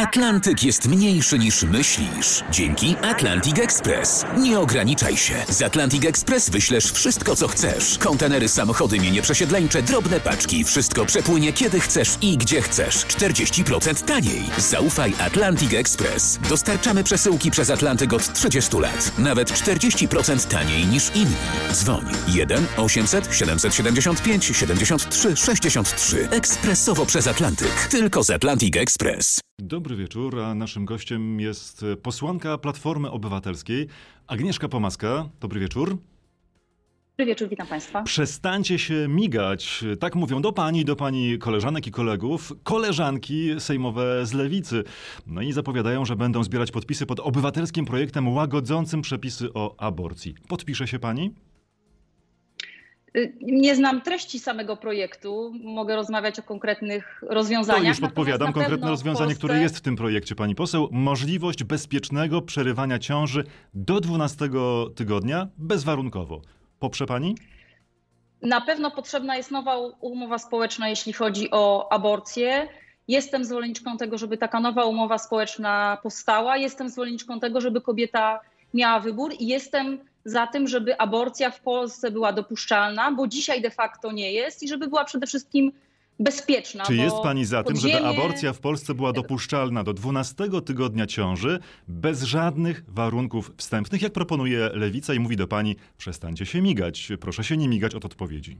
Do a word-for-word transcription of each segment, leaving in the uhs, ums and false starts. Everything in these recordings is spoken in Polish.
Atlantyk jest mniejszy niż myślisz. Dzięki Atlantic Express. Nie ograniczaj się. Z Atlantic Express wyślesz wszystko, co chcesz. Kontenery, samochody, mienie przesiedleńcze, drobne paczki. Wszystko przepłynie kiedy chcesz i gdzie chcesz. czterdzieści procent taniej. Zaufaj Atlantic Express. Dostarczamy przesyłki przez Atlantyk od trzydziestu lat. Nawet czterdzieści procent taniej niż inni. Dzwoń jeden osiemset siedemset siedemdziesiąt pięć siedemdziesiąt trzy sześćdziesiąt trzy. Ekspresowo przez Atlantyk. Tylko z Atlantic Express. Dobry wieczór, a naszym gościem jest posłanka Platformy Obywatelskiej Agnieszka Pomaska. Dobry wieczór. Dobry wieczór, witam Państwa. Przestańcie się migać. Tak mówią do pani, do pani koleżanek i kolegów, koleżanki sejmowe z Lewicy. No i zapowiadają, że będą zbierać podpisy pod obywatelskim projektem łagodzącym przepisy o aborcji. Podpisze się pani? Nie znam treści samego projektu, mogę rozmawiać o konkretnych rozwiązaniach. To już podpowiadam, konkretne rozwiązanie, Polsce... które jest w tym projekcie, pani poseł. Możliwość bezpiecznego przerywania ciąży do dwunastego tygodnia bezwarunkowo. Poprze pani? Na pewno potrzebna jest nowa umowa społeczna, jeśli chodzi o aborcję. Jestem zwolenniczką tego, żeby taka nowa umowa społeczna powstała. Jestem zwolenniczką tego, żeby kobieta miała wybór i jestem za tym, żeby aborcja w Polsce była dopuszczalna, bo dzisiaj de facto nie jest i żeby była przede wszystkim bezpieczna. Czy jest pani za tym, podziemie... żeby aborcja w Polsce była dopuszczalna do dwunastego tygodnia ciąży bez żadnych warunków wstępnych, jak proponuje Lewica i mówi do pani: przestańcie się migać, proszę się nie migać od odpowiedzi?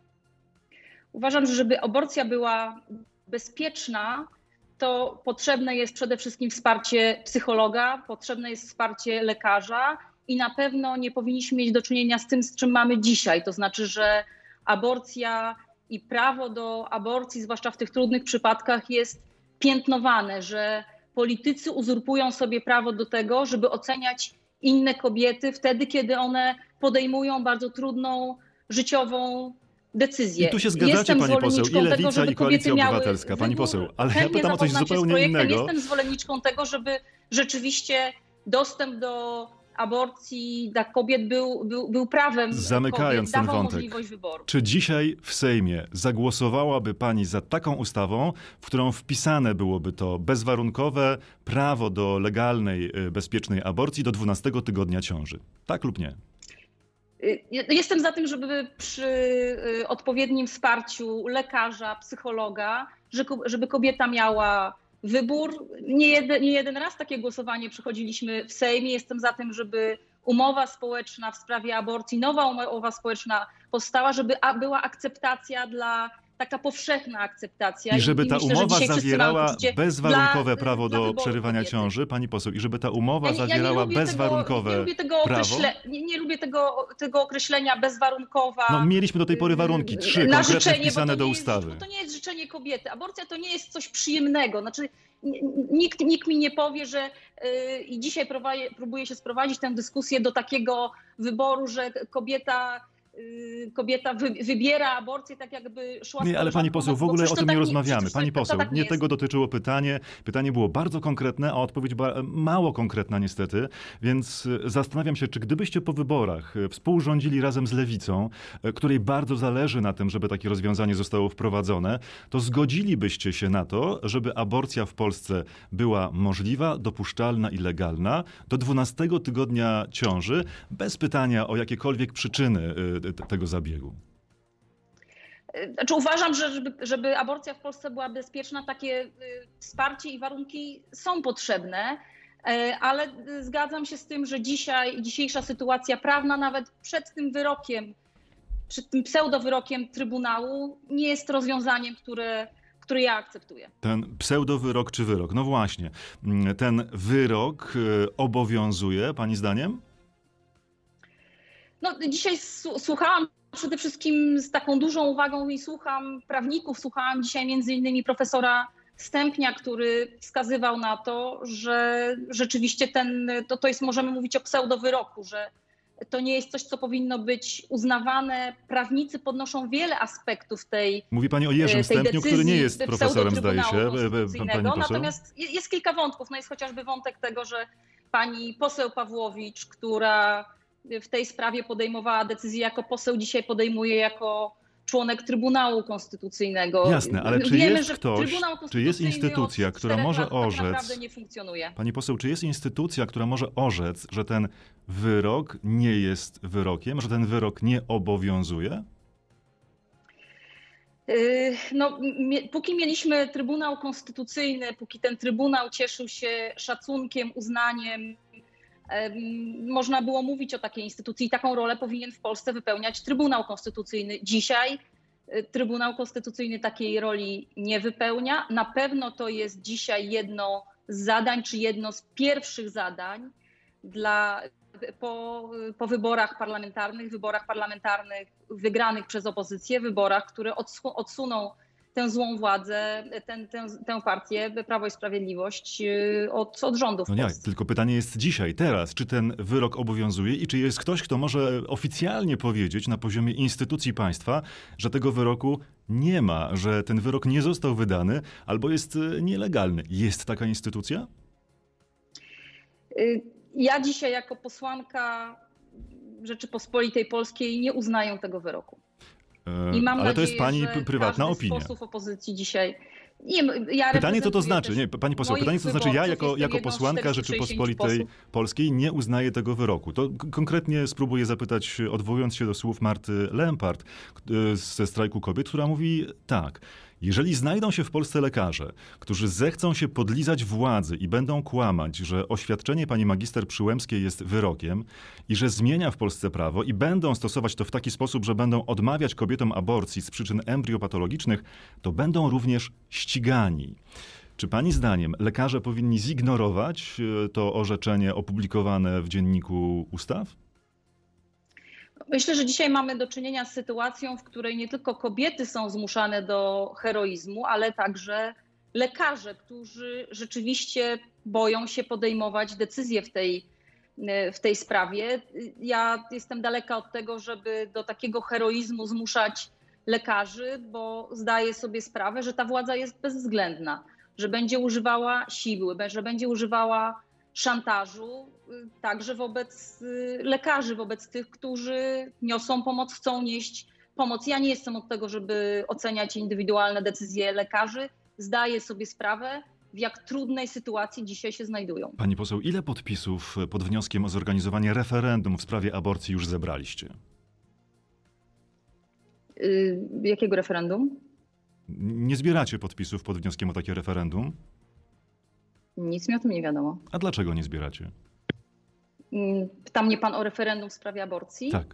Uważam, że żeby aborcja była bezpieczna, to potrzebne jest przede wszystkim wsparcie psychologa, potrzebne jest wsparcie lekarza i na pewno nie powinniśmy mieć do czynienia z tym, z czym mamy dzisiaj. To znaczy, że aborcja i prawo do aborcji, zwłaszcza w tych trudnych przypadkach, jest piętnowane, że politycy uzurpują sobie prawo do tego, żeby oceniać inne kobiety wtedy, kiedy one podejmują bardzo trudną, życiową decyzję. I tu się zgadzacie, Jestem pani poseł, i Lewica, tego, i Koalicja Obywatelska. Pani poseł, ale ja pytam o coś zupełnie innego. Jestem zwolenniczką tego, żeby rzeczywiście dostęp do aborcji dla kobiet był, był, był prawem. Zamykając kobiet, ten wątek, możliwość wyboru. Czy dzisiaj w Sejmie zagłosowałaby pani za taką ustawą, w którą wpisane byłoby to bezwarunkowe prawo do legalnej, bezpiecznej aborcji do dwunastego tygodnia ciąży? Tak lub nie? Jestem za tym, żeby przy odpowiednim wsparciu lekarza, psychologa, żeby kobieta miała wybór. Nie jeden, nie jeden raz takie głosowanie przechodziliśmy w Sejmie. Jestem za tym, żeby umowa społeczna w sprawie aborcji, nowa umowa społeczna powstała, żeby była akceptacja dla, taka powszechna akceptacja. I żeby ta I myślę, umowa zawierała bezwarunkowe dla, prawo dla do przerywania kobiety. ciąży, pani poseł, i żeby ta umowa ja nie, zawierała ja nie bezwarunkowe tego, nie lubię tego prawo? Nie, nie lubię tego, tego określenia bezwarunkowa. No mieliśmy do tej pory warunki, trzy na konkretnie życzenie, wpisane do jest, ustawy. bo to nie jest życzenie kobiety. Aborcja to nie jest coś przyjemnego. Znaczy, nikt, nikt mi nie powie, że yy, i dzisiaj prowadzi, próbuje się sprowadzić tę dyskusję do takiego wyboru, że kobieta kobieta wy, wybiera aborcję tak jakby szła... Nie, ale pani poseł, w ogóle o tym tak nie rozmawiamy. Pani poseł, tak nie jest. tego dotyczyło pytanie. Pytanie było bardzo konkretne, a odpowiedź była mało konkretna niestety, więc zastanawiam się, czy gdybyście po wyborach współrządzili razem z Lewicą, której bardzo zależy na tym, żeby takie rozwiązanie zostało wprowadzone, to zgodzilibyście się na to, żeby aborcja w Polsce była możliwa, dopuszczalna i legalna do dwunastego tygodnia ciąży, bez pytania o jakiekolwiek przyczyny tego zabiegu? Znaczy, uważam, że żeby, żeby aborcja w Polsce była bezpieczna, takie y, wsparcie i warunki są potrzebne, y, ale zgadzam się z tym, że dzisiaj, dzisiejsza sytuacja prawna, nawet przed tym wyrokiem, przed tym pseudowyrokiem Trybunału, nie jest rozwiązaniem, które, które ja akceptuję. Ten pseudowyrok czy wyrok? No właśnie. Ten wyrok obowiązuje, pani zdaniem? No, dzisiaj słuchałam przede wszystkim z taką dużą uwagą i słucham prawników, słuchałam dzisiaj między innymi profesora Stępnia, który wskazywał na to, że rzeczywiście ten, to, to jest, możemy mówić o pseudowyroku, że to nie jest coś, co powinno być uznawane. Prawnicy podnoszą wiele aspektów tej Mówi pani o Jerzym Stępniu, który nie jest profesorem, zdaje się, pani poseł. Natomiast jest kilka wątków. No jest chociażby wątek tego, że pani poseł Pawłowicz, która w tej sprawie podejmowała decyzję jako poseł, dzisiaj podejmuje jako członek Trybunału Konstytucyjnego. Jasne, ale czy Wiemy, jest że ktoś, Trybunał czy jest Konstytucyjny instytucja, od która czterech może lat orzec... tak naprawdę nie funkcjonuje. Pani poseł, czy jest instytucja, która może orzec, że ten wyrok nie jest wyrokiem, że ten wyrok nie obowiązuje? No, póki mieliśmy Trybunał Konstytucyjny, póki ten Trybunał cieszył się szacunkiem, uznaniem, można było mówić o takiej instytucji i taką rolę powinien w Polsce wypełniać Trybunał Konstytucyjny. Dzisiaj Trybunał Konstytucyjny takiej roli nie wypełnia. Na pewno to jest dzisiaj jedno z zadań, czy jedno z pierwszych zadań dla, po, po wyborach parlamentarnych, wyborach parlamentarnych wygranych przez opozycję, wyborach, które odsuną tę złą władzę, ten, tę, tę partię, Prawo i Sprawiedliwość od, od rządów. No nie, tylko pytanie jest dzisiaj, teraz, czy ten wyrok obowiązuje i czy jest ktoś, kto może oficjalnie powiedzieć na poziomie instytucji państwa, że tego wyroku nie ma, że ten wyrok nie został wydany albo jest nielegalny. Jest taka instytucja? Ja dzisiaj jako posłanka Rzeczypospolitej Polskiej nie uznaję tego wyroku. I mam Ale nadzieję, to jest pani że prywatna każdy opinia. z posłów opozycji dzisiaj... Nie, ja pytanie, co to znaczy? Nie, pani poseł, pytanie, co to znaczy ja jako, jako posłanka Rzeczypospolitej Polskiej nie uznaję tego wyroku. To konkretnie spróbuję zapytać, odwołując się do słów Marty Lempart ze Strajku Kobiet, która mówi tak. Jeżeli znajdą się w Polsce lekarze, którzy zechcą się podlizać władzy i będą kłamać, że oświadczenie pani magister Przyłębskiej jest wyrokiem i że zmienia w Polsce prawo i będą stosować to w taki sposób, że będą odmawiać kobietom aborcji z przyczyn embriopatologicznych, to będą również ścigani. Czy pani zdaniem lekarze powinni zignorować to orzeczenie opublikowane w Dzienniku Ustaw? Myślę, że dzisiaj mamy do czynienia z sytuacją, w której nie tylko kobiety są zmuszane do heroizmu, ale także lekarze, którzy rzeczywiście boją się podejmować decyzje w tej, w tej sprawie. Ja jestem daleka od tego, żeby do takiego heroizmu zmuszać lekarzy, bo zdaję sobie sprawę, że ta władza jest bezwzględna, że będzie używała siły, że będzie używała szantażu, także wobec lekarzy, wobec tych, którzy niosą pomoc, chcą nieść pomoc. Ja nie jestem od tego, żeby oceniać indywidualne decyzje lekarzy. Zdaję sobie sprawę, w jak trudnej sytuacji dzisiaj się znajdują. Pani poseł, ile podpisów pod wnioskiem o zorganizowanie referendum w sprawie aborcji już zebraliście? Yy, jakiego referendum? Nie zbieracie podpisów pod wnioskiem o takie referendum? Nic mi o tym nie wiadomo. A dlaczego nie zbieracie? Pyta mnie pan o referendum w sprawie aborcji? Tak.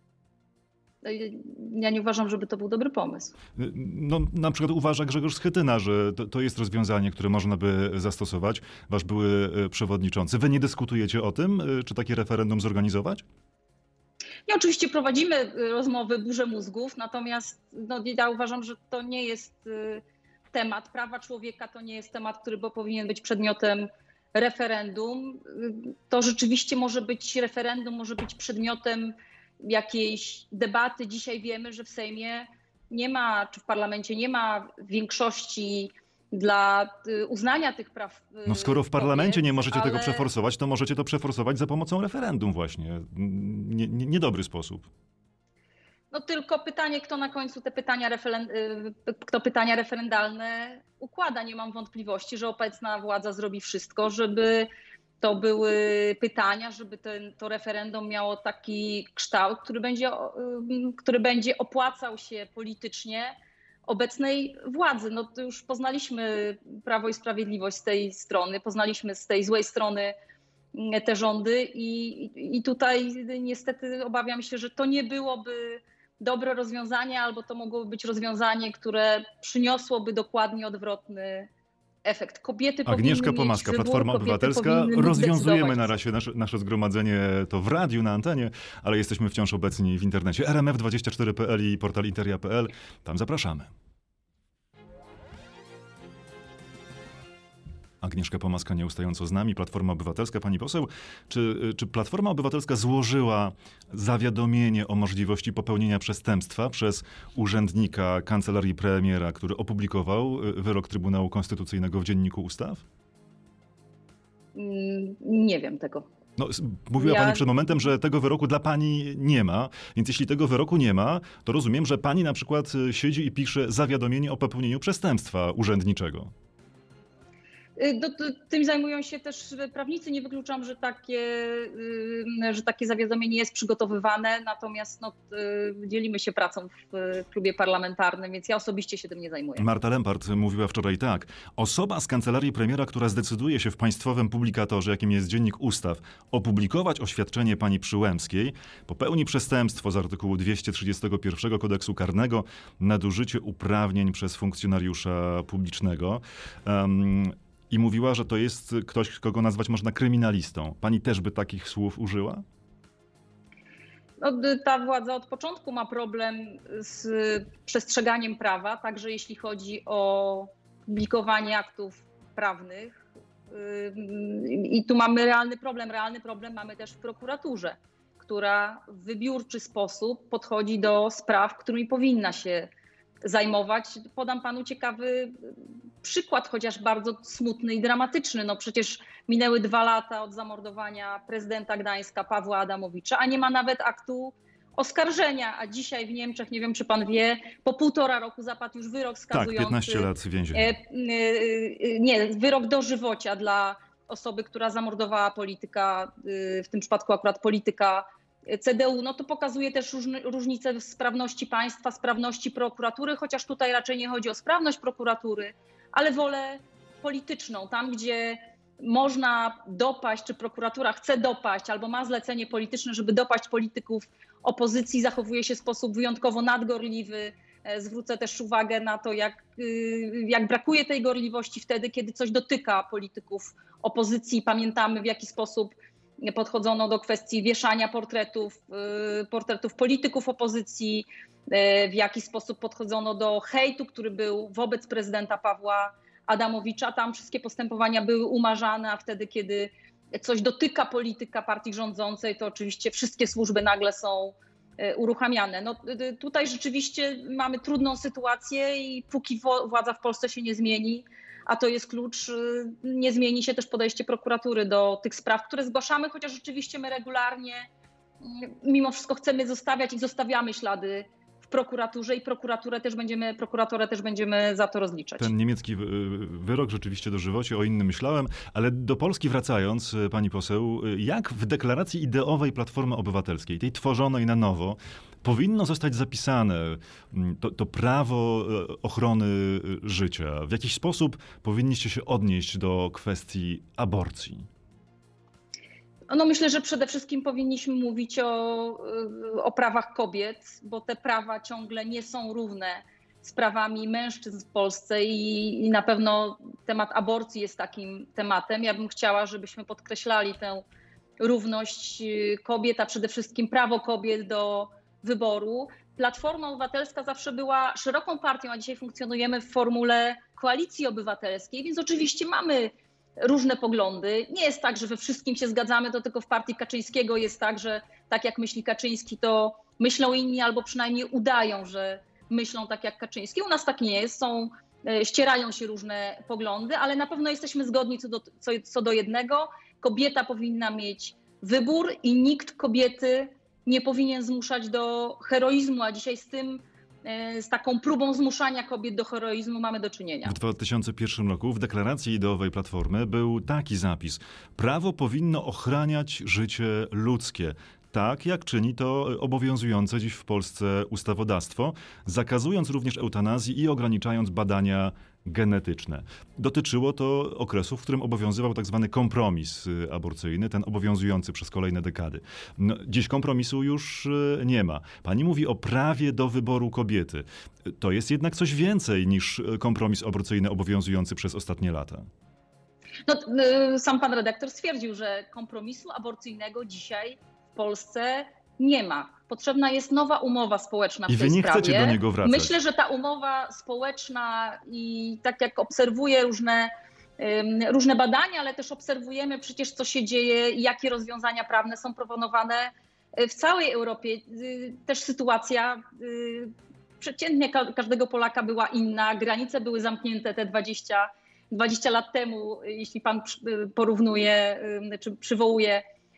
Ja nie uważam, żeby to był dobry pomysł. No, na przykład uważa Grzegorz Schetyna, że to, to jest rozwiązanie, które można by zastosować. Wasz były przewodniczący. Wy nie dyskutujecie o tym, czy takie referendum zorganizować? Nie, oczywiście prowadzimy rozmowy, burzę mózgów, natomiast no, ja uważam, że to nie jest temat. Prawa człowieka to nie jest temat, który powinien być przedmiotem referendum. To rzeczywiście może być referendum, może być przedmiotem jakiejś debaty. Dzisiaj wiemy, że w Sejmie nie ma, czy w parlamencie nie ma większości dla uznania tych praw. No skoro w parlamencie kobiet, nie możecie ale... tego przeforsować, to możecie to przeforsować za pomocą referendum właśnie. Nie, nie, niedobry sposób. No tylko pytanie, kto na końcu te pytania, referen- kto pytania referendalne układa. Nie mam wątpliwości, że obecna władza zrobi wszystko, żeby to były pytania, żeby ten, to referendum miało taki kształt, który będzie, który będzie opłacał się politycznie obecnej władzy. No to już poznaliśmy Prawo i Sprawiedliwość z tej strony, poznaliśmy z tej złej strony te rządy i, i tutaj niestety obawiam się, że to nie byłoby dobre rozwiązanie, albo to mogłoby być rozwiązanie, które przyniosłoby dokładnie odwrotny efekt. Kobiety Agnieszka Pomaska, wybór, Platforma Obywatelska. Rozwiązujemy na razie nasze, nasze zgromadzenie to w radiu, na antenie, ale jesteśmy wciąż obecni w internecie. R M F dwadzieścia cztery kropka p l i portal interia kropka p l. Tam zapraszamy. Agnieszka Pomaska nieustająco z nami, Platforma Obywatelska. Pani poseł, czy, czy Platforma Obywatelska złożyła zawiadomienie o możliwości popełnienia przestępstwa przez urzędnika kancelarii premiera, który opublikował wyrok Trybunału Konstytucyjnego w Dzienniku Ustaw? Nie wiem tego. No, mówiła Ja... pani przed momentem, że tego wyroku dla pani nie ma, więc jeśli tego wyroku nie ma, to rozumiem, że pani na przykład siedzi i pisze zawiadomienie o popełnieniu przestępstwa urzędniczego. Do, do, tym zajmują się też prawnicy. Nie wykluczam, że takie, że takie zawiadomienie jest przygotowywane, natomiast no, dzielimy się pracą w klubie parlamentarnym, więc ja osobiście się tym nie zajmuję. Marta Lempart mówiła wczoraj tak. Osoba z kancelarii premiera, która zdecyduje się w państwowym publikatorze, jakim jest Dziennik Ustaw, opublikować oświadczenie pani Przyłębskiej, popełni przestępstwo z artykułu dwieście trzydziestego pierwszego Kodeksu Karnego, nadużycie uprawnień przez funkcjonariusza publicznego. Um, I mówiła, że to jest ktoś, kogo nazwać można kryminalistą. Pani też by takich słów użyła? No, ta władza od początku ma problem z przestrzeganiem prawa, także jeśli chodzi o publikowanie aktów prawnych. I tu mamy realny problem. Realny problem mamy też w prokuraturze, która w wybiórczy sposób podchodzi do spraw, którymi powinna się zajmować. Podam panu ciekawy przykład, chociaż bardzo smutny i dramatyczny. No przecież minęły dwa lata od zamordowania prezydenta Gdańska Pawła Adamowicza, a nie ma nawet aktu oskarżenia. A dzisiaj w Niemczech, nie wiem czy pan wie, po półtora roku zapadł już wyrok skazujący... Tak, piętnaście lat więzienia. Nie, wyrok dożywocia dla osoby, która zamordowała polityka, w tym przypadku akurat polityka C D U. No to pokazuje też różnicę w sprawności państwa, sprawności prokuratury, chociaż tutaj raczej nie chodzi o sprawność prokuratury, ale wolę polityczną. Tam, gdzie można dopaść, czy prokuratura chce dopaść, albo ma zlecenie polityczne, żeby dopaść polityków opozycji, zachowuje się w sposób wyjątkowo nadgorliwy. Zwrócę też uwagę na to, jak, jak brakuje tej gorliwości wtedy, kiedy coś dotyka polityków opozycji. Pamiętamy, w jaki sposób podchodzono do kwestii wieszania portretów, portretów polityków opozycji, w jaki sposób podchodzono do hejtu, który był wobec prezydenta Pawła Adamowicza. Tam wszystkie postępowania były umarzane, a wtedy, kiedy coś dotyka polityka partii rządzącej, to oczywiście wszystkie służby nagle są uruchamiane. No, tutaj rzeczywiście mamy trudną sytuację i póki władza w Polsce się nie zmieni, a to jest klucz, nie zmieni się też podejście prokuratury do tych spraw, które zgłaszamy, chociaż rzeczywiście my regularnie mimo wszystko chcemy zostawiać i zostawiamy ślady w prokuraturze i prokuraturę też będziemy, prokuraturę też będziemy za to rozliczać. Ten niemiecki wyrok rzeczywiście dożywocie, o innym myślałem, ale do Polski wracając, pani poseł, jak w deklaracji ideowej Platformy Obywatelskiej, tej tworzonej na nowo, powinno zostać zapisane to, to prawo ochrony życia? W jakiś sposób powinniście się odnieść do kwestii aborcji? No myślę, że przede wszystkim powinniśmy mówić o, o prawach kobiet, bo te prawa ciągle nie są równe z prawami mężczyzn w Polsce i, i na pewno temat aborcji jest takim tematem. Ja bym chciała, żebyśmy podkreślali tę równość kobiet, a przede wszystkim prawo kobiet do wyboru. Platforma Obywatelska zawsze była szeroką partią, a dzisiaj funkcjonujemy w formule koalicji obywatelskiej, więc oczywiście mamy różne poglądy. Nie jest tak, że we wszystkim się zgadzamy, to tylko w partii Kaczyńskiego jest tak, że tak jak myśli Kaczyński, to myślą inni albo przynajmniej udają, że myślą tak jak Kaczyński. U nas tak nie jest, są, ścierają się różne poglądy, ale na pewno jesteśmy zgodni co do, co, co do jednego. Kobieta powinna mieć wybór i nikt kobiety nie powinien zmuszać do heroizmu, a dzisiaj z tym, z taką próbą zmuszania kobiet do heroizmu mamy do czynienia. W dwa tysiące pierwszym roku w deklaracji ideowej Platformy był taki zapis. Prawo powinno ochraniać życie ludzkie. Tak, jak czyni to obowiązujące dziś w Polsce ustawodawstwo, zakazując również eutanazji i ograniczając badania genetyczne. Dotyczyło to okresu, w którym obowiązywał tak zwany kompromis aborcyjny, ten obowiązujący przez kolejne dekady. No, dziś kompromisu już nie ma. Pani mówi o prawie do wyboru kobiety. To jest jednak coś więcej niż kompromis aborcyjny obowiązujący przez ostatnie lata. No, sam pan redaktor stwierdził, że kompromisu aborcyjnego dzisiaj w Polsce nie ma. Potrzebna jest nowa umowa społeczna w I tej wy nie sprawie. chcecie do niego wracać. Myślę, że ta umowa społeczna i tak jak obserwuję różne, różne badania, ale też obserwujemy przecież co się dzieje i jakie rozwiązania prawne są proponowane w całej Europie. Też sytuacja przeciętnie każdego Polaka była inna. Granice były zamknięte te dwadzieścia lat temu, jeśli pan porównuje czy przywołuje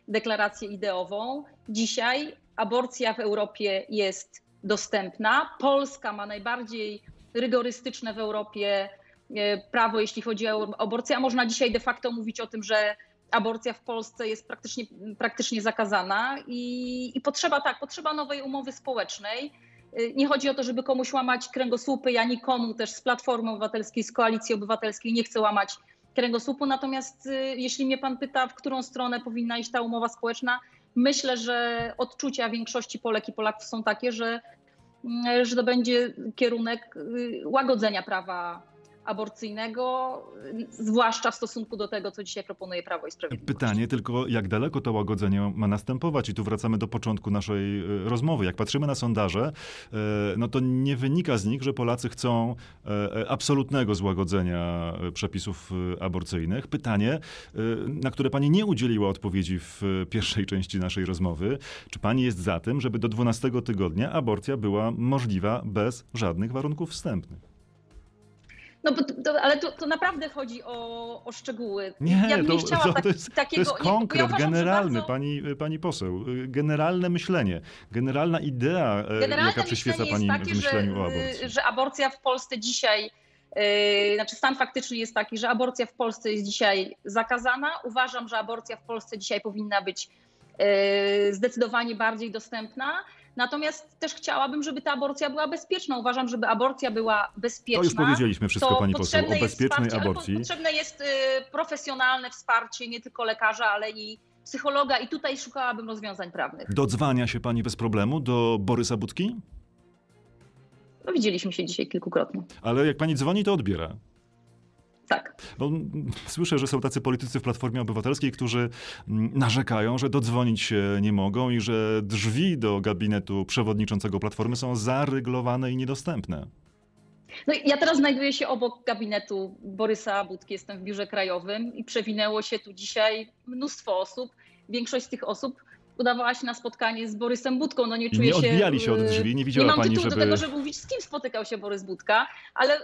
deklarację ideową. Dzisiaj aborcja w Europie jest dostępna. Polska ma najbardziej rygorystyczne w Europie prawo, jeśli chodzi o aborcję, a można dzisiaj de facto mówić o tym, że aborcja w Polsce jest praktycznie, praktycznie zakazana i, i potrzeba tak, potrzeba nowej umowy społecznej. Nie chodzi o to, żeby komuś łamać kręgosłupy, ja nikomu też z Platformy Obywatelskiej, z Koalicji Obywatelskiej nie chcę łamać kręgosłupu, natomiast jeśli mnie pan pyta, w którą stronę powinna iść ta umowa społeczna, myślę, że odczucia większości Polek i Polaków są takie, że, że to będzie kierunek łagodzenia prawa aborcyjnego, zwłaszcza w stosunku do tego, co dzisiaj proponuje Prawo i Sprawiedliwość. Pytanie tylko, jak daleko to łagodzenie ma następować? I tu wracamy do początku naszej rozmowy. Jak patrzymy na sondaże, no to nie wynika z nich, że Polacy chcą absolutnego złagodzenia przepisów aborcyjnych. Pytanie, na które pani nie udzieliła odpowiedzi w pierwszej części naszej rozmowy. Czy pani jest za tym, żeby do dwunastego tygodnia aborcja była możliwa bez żadnych warunków wstępnych? No, bo to, ale to, to naprawdę chodzi o, o szczegóły. Nie, ja bym to, nie chciała to, tak, to, jest, takiego, to jest nie, konkret, ja uważam, generalny, bardzo, pani, pani poseł. Generalne myślenie, generalna idea, generalne jaka przyświeca pani takie, w myśleniu że, o aborcji. że aborcja w Polsce dzisiaj, yy, znaczy stan faktyczny jest taki, że aborcja w Polsce jest dzisiaj zakazana. Uważam, że aborcja w Polsce dzisiaj powinna być yy, zdecydowanie bardziej dostępna. Natomiast też chciałabym, żeby ta aborcja była bezpieczna. Uważam, żeby aborcja była bezpieczna. To już powiedzieliśmy wszystko, pani poseł, o bezpiecznej wsparcie, aborcji. Potrzebne jest y, profesjonalne wsparcie nie tylko lekarza, ale i psychologa i tutaj szukałabym rozwiązań prawnych. Dodzwania się pani bez problemu do Borysa Budki? No, widzieliśmy się dzisiaj kilkukrotnie. Ale jak pani dzwoni, to odbiera. Tak. Bo słyszę, że są tacy politycy w Platformie Obywatelskiej, którzy narzekają, że dodzwonić się nie mogą i że drzwi do gabinetu przewodniczącego Platformy są zaryglowane i niedostępne. No, ja teraz znajduję się obok gabinetu Borysa Budki, jestem w biurze krajowym i przewinęło się tu dzisiaj mnóstwo osób. Większość z tych osób udawała się na spotkanie z Borysem Budką. No nie czuję I nie się... odbijali się od drzwi, nie widziała nie mam pani, tytułu żeby... do tego, żeby mówić, z kim spotykał się Borys Budka, ale...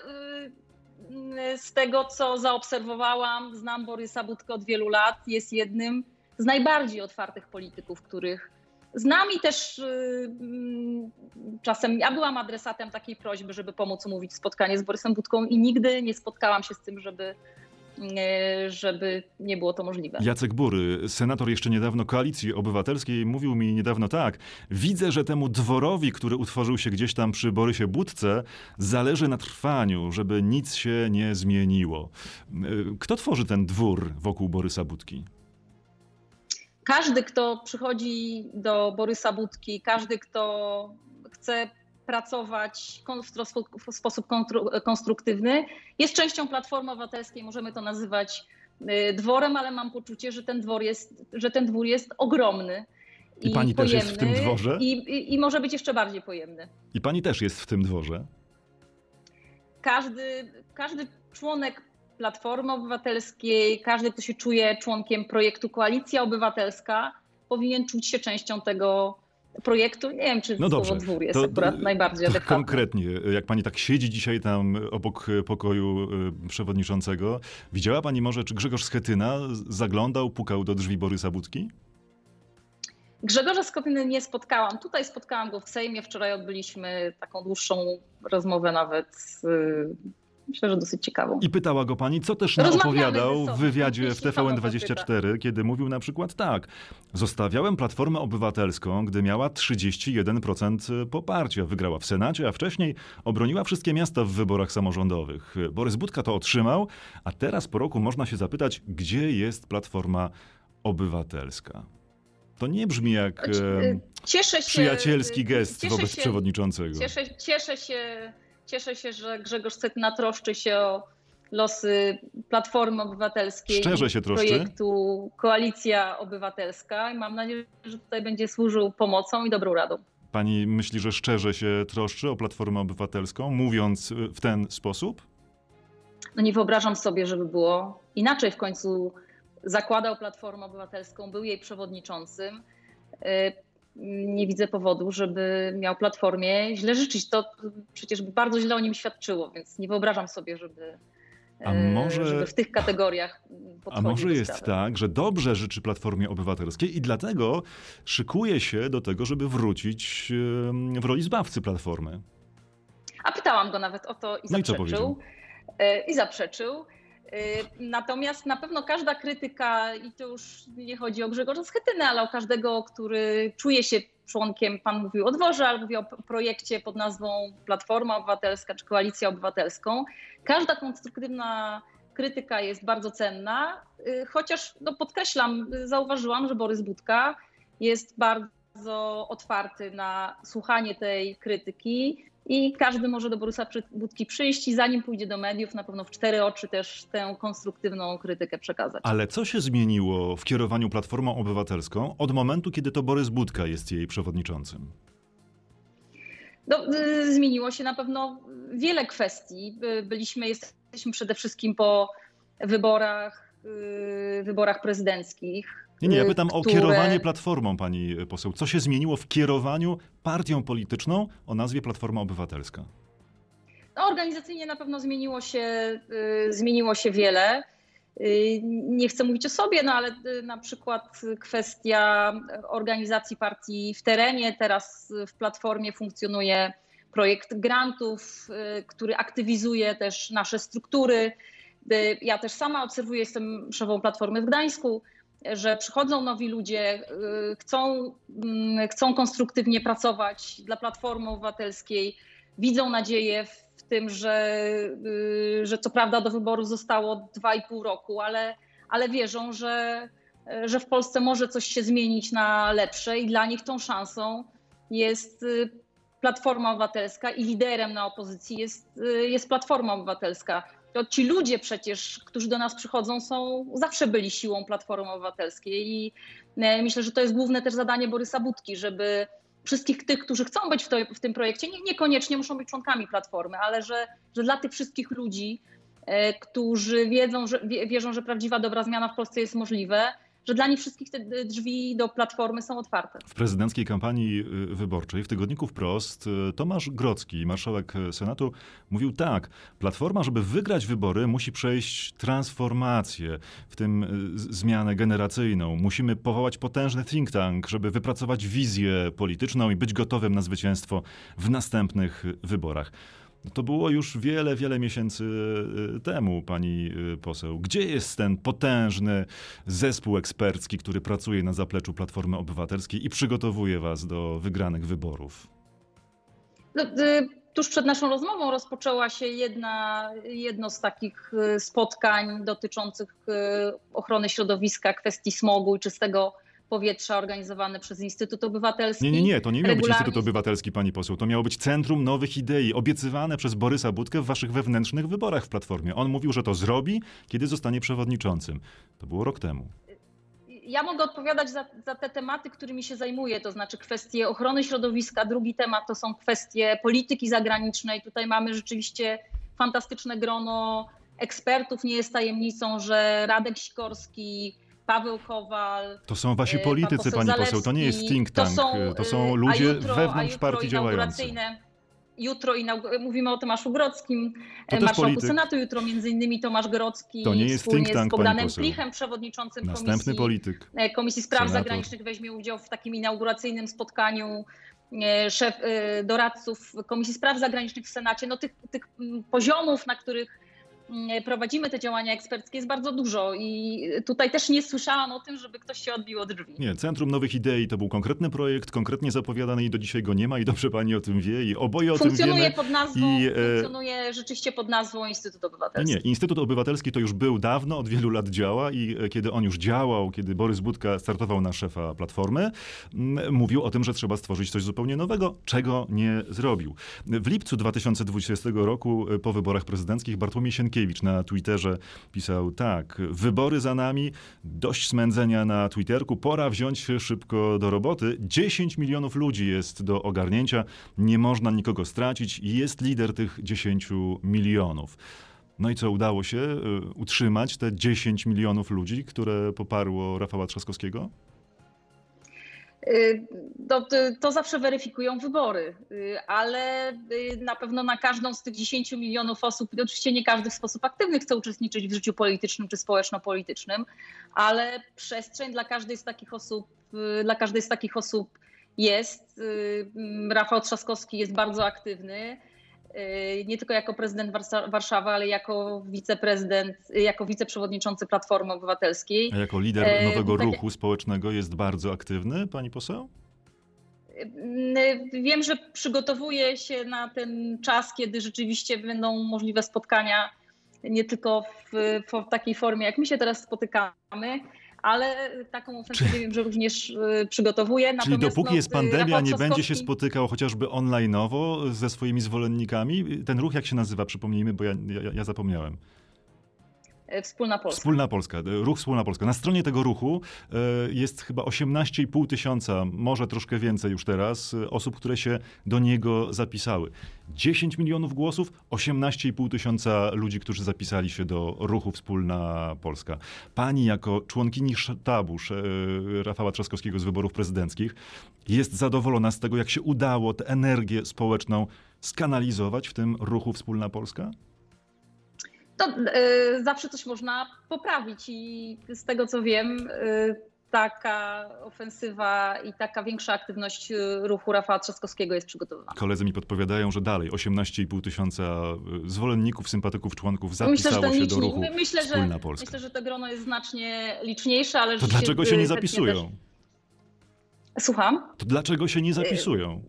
Z tego, co zaobserwowałam, znam Borysa Budkę od wielu lat. Jest jednym z najbardziej otwartych polityków, których znam i też yy, czasem ja byłam adresatem takiej prośby, żeby pomóc umówić spotkanie z Borysem Budką i nigdy nie spotkałam się z tym, żeby, yy, żeby nie było to możliwe. Jacek Bury, senator jeszcze niedawno Koalicji Obywatelskiej, mówił mi niedawno tak: widzę, że temu dworowi, który utworzył się gdzieś tam przy Borysie Budce, zależy na trwaniu, żeby nic się nie zmieniło. Kto tworzy ten dwór wokół Borysa Budki? Każdy, kto przychodzi do Borysa Budki, każdy, kto chce pracować w sposób konstruktywny, jest częścią Platformy Obywatelskiej. Możemy to nazywać dworem, ale mam poczucie, że ten dwór jest, że ten dwór jest ogromny. I, I pani też jest w tym dworze? I, i, I może być jeszcze bardziej pojemny. I pani też jest w tym dworze? Każdy, każdy członek Platformy Obywatelskiej, każdy, kto się czuje członkiem projektu Koalicja Obywatelska, powinien czuć się częścią tego projektu. Nie wiem, czy no słowo dobrze, dwór jest to, akurat najbardziej adekwatne. Konkretnie, jak pani tak siedzi dzisiaj tam obok pokoju przewodniczącego, widziała pani może, czy Grzegorz Schetyna zaglądał, pukał do drzwi Borysa Budki? Grzegorza Schetyny nie spotkałam. Tutaj spotkałam go w Sejmie. Wczoraj odbyliśmy taką dłuższą rozmowę nawet z... Myślę, że dosyć ciekawą. I pytała go pani, co też opowiadał w wywiadzie w T V N dwadzieścia cztery, kiedy mówił na przykład tak: zostawiałem Platformę Obywatelską, gdy miała trzydzieści jeden procent poparcia. Wygrała w Senacie, a wcześniej obroniła wszystkie miasta w wyborach samorządowych. Borys Budka to otrzymał, a teraz po roku można się zapytać, gdzie jest Platforma Obywatelska. To nie brzmi jak cieszę się, przyjacielski gest wobec się, przewodniczącego. Cieszę, cieszę się... Cieszę się, że Grzegorz Schetyna troszczy się o losy Platformy Obywatelskiej, Szczerze się troszczy? projektu Koalicja Obywatelska i mam nadzieję, że tutaj będzie służył pomocą i dobrą radą. Pani myśli, że szczerze się troszczy o Platformę Obywatelską, mówiąc w ten sposób? No nie wyobrażam sobie, żeby było inaczej. W końcu zakładał Platformę Obywatelską, był jej przewodniczącym. Nie widzę powodu, żeby miał Platformie źle życzyć. To przecież by bardzo źle o nim świadczyło, więc nie wyobrażam sobie, żeby, A może, żeby w tych kategoriach podchodzić A może do jest sprawy. tak, że dobrze życzy Platformie Obywatelskiej i dlatego szykuje się do tego, żeby wrócić w roli zbawcy Platformy? A pytałam go nawet o to i No i co zaprzeczył. powiedział? I zaprzeczył. Natomiast na pewno każda krytyka, i to już nie chodzi o Grzegorza Schetynę, ale o każdego, który czuje się członkiem, pan mówił o dworze, ale mówił o projekcie pod nazwą Platforma Obywatelska czy Koalicja Obywatelską. Każda konstruktywna krytyka jest bardzo cenna, chociaż no podkreślam, zauważyłam, że Borys Budka jest bardzo otwarty na słuchanie tej krytyki i każdy może do Borysa Budki przyjść i zanim pójdzie do mediów, na pewno w cztery oczy też tę konstruktywną krytykę przekazać. Ale co się zmieniło w kierowaniu Platformą Obywatelską od momentu, kiedy to Borys Budka jest jej przewodniczącym? No, zmieniło się na pewno wiele kwestii. Byliśmy, jesteśmy przede wszystkim po wyborach, wyborach prezydenckich. Nie, nie, ja pytam które... o kierowanie Platformą, pani poseł. Co się zmieniło w kierowaniu partią polityczną o nazwie Platforma Obywatelska? No, organizacyjnie na pewno zmieniło się, zmieniło się wiele. Nie chcę mówić o sobie, no ale na przykład kwestia organizacji partii w terenie. Teraz w Platformie funkcjonuje projekt grantów, który aktywizuje też nasze struktury. Ja też sama obserwuję, jestem szefową Platformy w Gdańsku, że przychodzą nowi ludzie, chcą, chcą konstruktywnie pracować dla Platformy Obywatelskiej, widzą nadzieję w tym, że, że co prawda do wyborów zostało dwa i pół roku, ale, ale wierzą, że, że w Polsce może coś się zmienić na lepsze i dla nich tą szansą jest Platforma Obywatelska i liderem na opozycji jest, jest Platforma Obywatelska. To ci ludzie przecież, którzy do nas przychodzą, są zawsze byli siłą Platformy Obywatelskiej i myślę, że to jest główne też zadanie Borysa Budki, żeby wszystkich tych, którzy chcą być w, to, w tym projekcie, nie, niekoniecznie muszą być członkami Platformy, ale że, że dla tych wszystkich ludzi, e, którzy wiedzą, że, wierzą, że prawdziwa dobra zmiana w Polsce jest możliwe, że dla nich wszystkich te drzwi do Platformy są otwarte. W prezydenckiej kampanii wyborczej w tygodniku Wprost Tomasz Grodzki, marszałek Senatu, mówił tak: Platforma, żeby wygrać wybory, musi przejść transformację, w tym zmianę generacyjną. Musimy powołać potężny think tank, żeby wypracować wizję polityczną i być gotowym na zwycięstwo w następnych wyborach. To było już wiele, wiele miesięcy temu, pani poseł. Gdzie jest ten potężny zespół ekspercki, który pracuje na zapleczu Platformy Obywatelskiej i przygotowuje was do wygranych wyborów? No, tuż przed naszą rozmową rozpoczęła się jedna, jedno z takich spotkań dotyczących ochrony środowiska, kwestii smogu i czystego powietrza, organizowane przez Instytut Obywatelski. Nie, nie, nie, to nie miał być Instytut Obywatelski, pani poseł. To miało być Centrum Nowych Idei, obiecywane przez Borysa Budkę w waszych wewnętrznych wyborach w Platformie. On mówił, że to zrobi, kiedy zostanie przewodniczącym. To było rok temu. Ja mogę odpowiadać za, za te tematy, którymi się zajmuję, to znaczy kwestie ochrony środowiska. Drugi temat to są kwestie polityki zagranicznej. Tutaj mamy rzeczywiście fantastyczne grono ekspertów. Nie jest tajemnicą, że Radek Sikorski, Paweł Kowal. To są wasi politycy, pani Zalewski. poseł, to nie jest think tank, to są, to są ludzie jutro, wewnątrz partii działający. Jutro inaug- mówimy o Tomaszu Grodzkim, to marszałku Senatu, jutro między innymi Tomasz Grodzki to nie jest wspólnie think tank, z Bogdanem Plichem, przewodniczącym Następny Komisji, polityk, Komisji Spraw senator. Zagranicznych, weźmie udział w takim inauguracyjnym spotkaniu szef doradców Komisji Spraw Zagranicznych w Senacie. No tych, tych poziomów, na których prowadzimy te działania eksperckie, jest bardzo dużo i tutaj też nie słyszałam o tym, żeby ktoś się odbił od drzwi. Nie, Centrum Nowych Idei to był konkretny projekt, konkretnie zapowiadany i do dzisiaj go nie ma i dobrze pani o tym wie i oboje o tym wiemy. Funkcjonuje pod nazwą, I, e... funkcjonuje rzeczywiście pod nazwą Instytut Obywatelski. Nie, Instytut Obywatelski to już był dawno, od wielu lat działa i kiedy on już działał, kiedy Borys Budka startował na szefa Platformy, mówił o tym, że trzeba stworzyć coś zupełnie nowego, czego nie zrobił. W lipcu dwa tysiące dwudziestego roku po wyborach prezydenckich Bartłomiej Sienkiewicz na Twitterze pisał tak: wybory za nami, dość smędzenia na Twitterku, pora wziąć się szybko do roboty. dziesięć milionów ludzi jest do ogarnięcia, nie można nikogo stracić i jest lider tych dziesięciu milionów. No i co, udało się utrzymać te dziesięć milionów ludzi, które poparło Rafała Trzaskowskiego? To, to zawsze weryfikują wybory, ale na pewno na każdą z tych dziesięciu milionów osób, oczywiście nie każdy w sposób aktywny chce uczestniczyć w życiu politycznym czy społeczno-politycznym, ale przestrzeń dla każdej z takich osób, dla każdej z takich osób jest. Rafał Trzaskowski jest bardzo aktywny, nie tylko jako prezydent Warszawy, ale jako wiceprezydent, jako wiceprzewodniczący Platformy Obywatelskiej. A jako lider nowego tak... ruchu społecznego jest bardzo aktywny, pani poseł? Wiem, że przygotowuje się na ten czas, kiedy rzeczywiście będą możliwe spotkania nie tylko w, w takiej formie, jak my się teraz spotykamy, ale taką ofensywę Czy... wiem, że również przygotowuje. Czyli Natomiast dopóki no, jest pandemia, Rafał nie Trzaskowski... będzie się spotykał chociażby online'owo ze swoimi zwolennikami? Ten ruch jak się nazywa? Przypomnijmy, bo ja, ja, ja zapomniałem. Wspólna Polska. Wspólna Polska, ruch Wspólna Polska. Na stronie tego ruchu jest chyba osiemnaście i pół tysiąca, może troszkę więcej już teraz, osób, które się do niego zapisały. dziesięć milionów głosów, osiemnaście i pół tysiąca ludzi, którzy zapisali się do ruchu Wspólna Polska. Pani jako członkini sztabu Rafała Trzaskowskiego z wyborów prezydenckich jest zadowolona z tego, jak się udało tę energię społeczną skanalizować w tym ruchu Wspólna Polska? To y, zawsze coś można poprawić i z tego co wiem, y, taka ofensywa i taka większa aktywność ruchu Rafała Trzaskowskiego jest przygotowywana. Koledzy mi podpowiadają, że dalej osiemnaście i pół tysiąca zwolenników, sympatyków, członków zapisało myślę, się liczni, do ruchu myślę, Wspólna że, Polska. Myślę, że to grono jest znacznie liczniejsze, ale... To dlaczego się nie zapisują? Też... Słucham? To dlaczego się nie zapisują?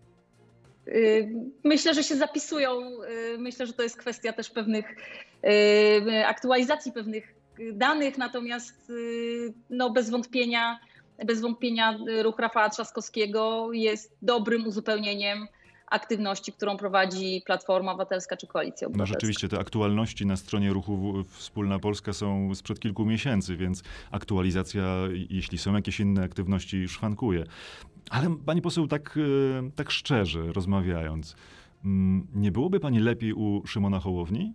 Myślę, że się zapisują. Myślę, że to jest kwestia też pewnych aktualizacji pewnych danych, natomiast no bez wątpienia, bez wątpienia ruch Rafała Trzaskowskiego jest dobrym uzupełnieniem aktywności, którą prowadzi Platforma Obywatelska czy Koalicja Obywatelska. No rzeczywiście te aktualności na stronie ruchu Wspólna Polska są sprzed kilku miesięcy, więc aktualizacja, jeśli są jakieś inne aktywności, szwankuje. Ale pani poseł, tak, tak szczerze rozmawiając, nie byłoby pani lepiej u Szymona Hołowni?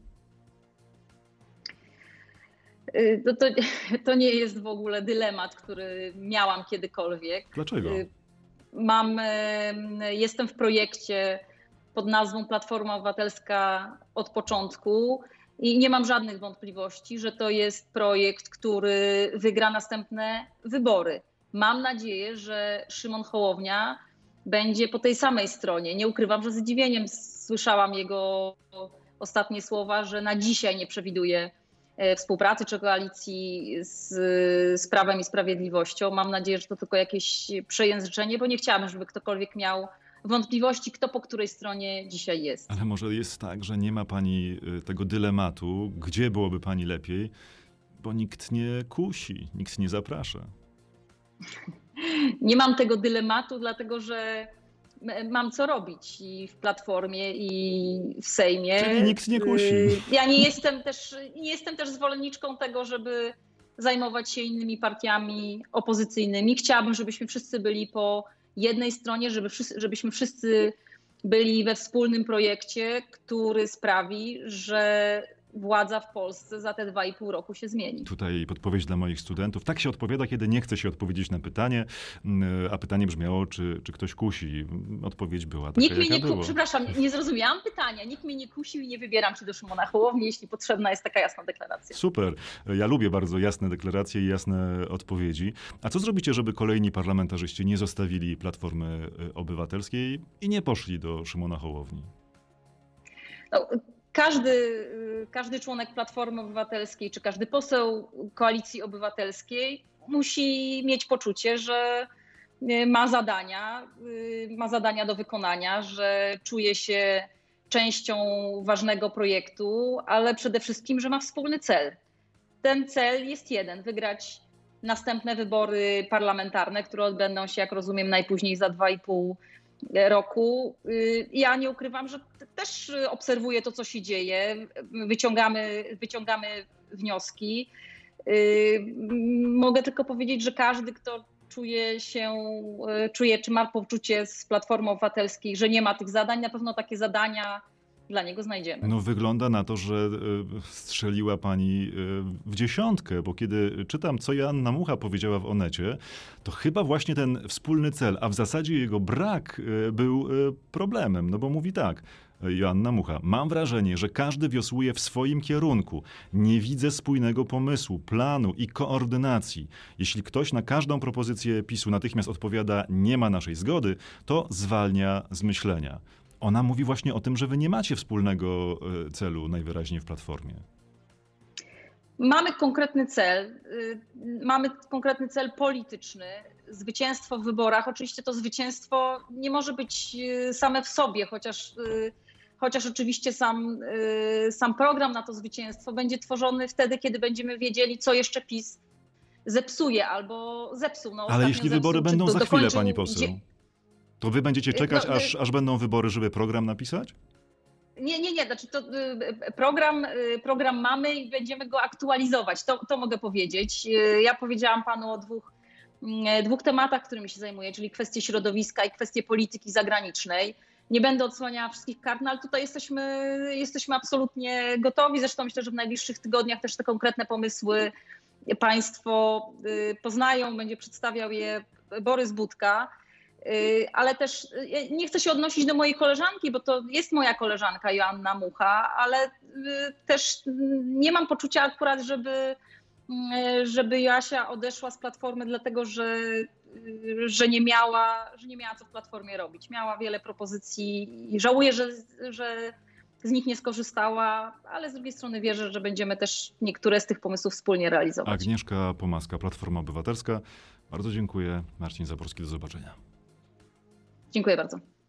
To, to, to nie jest w ogóle dylemat, który miałam kiedykolwiek. Dlaczego? Mam, jestem w projekcie pod nazwą Platforma Obywatelska od początku i nie mam żadnych wątpliwości, że to jest projekt, który wygra następne wybory. Mam nadzieję, że Szymon Hołownia będzie po tej samej stronie. Nie ukrywam, że z zdziwieniem słyszałam jego ostatnie słowa, że na dzisiaj nie przewiduje współpracy czy koalicji z, z Prawem i Sprawiedliwością. Mam nadzieję, że to tylko jakieś przejęzyczenie, bo nie chciałabym, żeby ktokolwiek miał wątpliwości, kto po której stronie dzisiaj jest. Ale może jest tak, że nie ma pani tego dylematu, gdzie byłoby pani lepiej, bo nikt nie kusi, nikt nie zaprasza. Nie mam tego dylematu, dlatego że mam co robić i w Platformie, i w Sejmie. Czyli nikt nie kusi. Ja nie jestem też, nie jestem też zwolenniczką tego, żeby zajmować się innymi partiami opozycyjnymi. Chciałabym, żebyśmy wszyscy byli po jednej stronie, żeby wszyscy, żebyśmy wszyscy byli we wspólnym projekcie, który sprawi, że władza w Polsce za te dwa i pół roku się zmieni. Tutaj podpowiedź dla moich studentów. Tak się odpowiada, kiedy nie chce się odpowiedzieć na pytanie, a pytanie brzmiało, czy, czy ktoś kusi. Odpowiedź była taka, Nikt mnie nie była. Przepraszam, nie zrozumiałam pytania. Nikt mnie nie kusił i nie wybieram się do Szymona Hołowni, jeśli potrzebna jest taka jasna deklaracja. Super. Ja lubię bardzo jasne deklaracje i jasne odpowiedzi. A co zrobicie, żeby kolejni parlamentarzyści nie zostawili Platformy Obywatelskiej i nie poszli do Szymona Hołowni? No, Każdy, każdy członek Platformy Obywatelskiej czy każdy poseł Koalicji Obywatelskiej musi mieć poczucie, że ma zadania, ma zadania do wykonania, że czuje się częścią ważnego projektu, ale przede wszystkim, że ma wspólny cel. Ten cel jest jeden: wygrać następne wybory parlamentarne, które odbędą się, jak rozumiem, najpóźniej za dwa i pół roku. Ja nie ukrywam, że też obserwuję to, co się dzieje. Wyciągamy, wyciągamy wnioski. Mogę tylko powiedzieć, że każdy, kto czuje się, czuje, czy ma poczucie z Platformy Obywatelskiej, że nie ma tych zadań, na pewno takie zadania dla niego znajdziemy. No wygląda na to, że strzeliła pani w dziesiątkę, bo kiedy czytam, co Joanna Mucha powiedziała w Onecie, to chyba właśnie ten wspólny cel, a w zasadzie jego brak był problemem, no bo mówi tak. Joanna Mucha. Mam wrażenie, że każdy wiosłuje w swoim kierunku. Nie widzę spójnego pomysłu, planu i koordynacji. Jeśli ktoś na każdą propozycję PiSu natychmiast odpowiada nie ma naszej zgody, to zwalnia z myślenia. Ona mówi właśnie o tym, że wy nie macie wspólnego celu najwyraźniej w Platformie. Mamy konkretny cel. Mamy konkretny cel polityczny. Zwycięstwo w wyborach. Oczywiście to zwycięstwo nie może być same w sobie, chociaż Chociaż oczywiście sam, sam program na to zwycięstwo będzie tworzony wtedy, kiedy będziemy wiedzieli, co jeszcze PiS zepsuje albo zepsuł. No, ale jeśli zepsuł, wybory będą do, za chwilę, dokończył, pani poseł, to wy będziecie czekać, no, aż, aż będą wybory, żeby program napisać? Nie, nie, nie. Znaczy to program, program mamy i będziemy go aktualizować. To, to mogę powiedzieć. Ja powiedziałam panu o dwóch, dwóch tematach, którymi się zajmuję, czyli kwestie środowiska i kwestie polityki zagranicznej. Nie będę odsłaniała wszystkich kart, no ale tutaj jesteśmy, jesteśmy absolutnie gotowi. Zresztą myślę, że w najbliższych tygodniach też te konkretne pomysły państwo poznają. Będzie przedstawiał je Borys Budka. Ale też nie chcę się odnosić do mojej koleżanki, bo to jest moja koleżanka Joanna Mucha, ale też nie mam poczucia akurat, żeby, żeby Joasia odeszła z Platformy dlatego, że, że, nie miała, że nie miała co w Platformie robić. Miała wiele propozycji i żałuję, że, że z nich nie skorzystała, ale z drugiej strony wierzę, że będziemy też niektóre z tych pomysłów wspólnie realizować. Agnieszka Pomaska, Platforma Obywatelska. Bardzo dziękuję. Marcin Zaborski, do zobaczenia. Dziękuję bardzo.